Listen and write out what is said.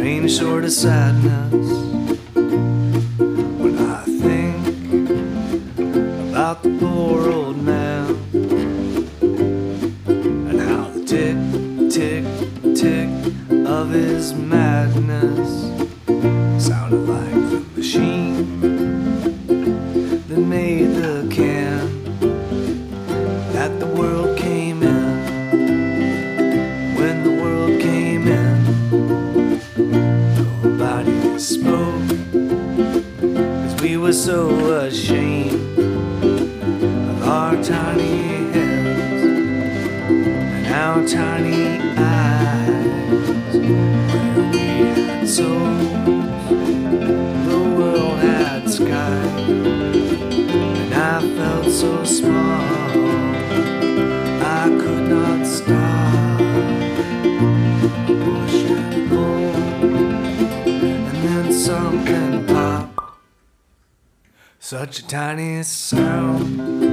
strange sort of sadness when I think about the poor old man and how the tick, tick, tick of his madness sounded like the machine that made the can that the world came in. When the world came in, nobody spoke, 'cause we were so ashamed of our tiny heads and our tiny eyes, where we had souls, the world had sky, and I felt so small I could not stop. Push and pull, and then something popped. Such a tiny sound.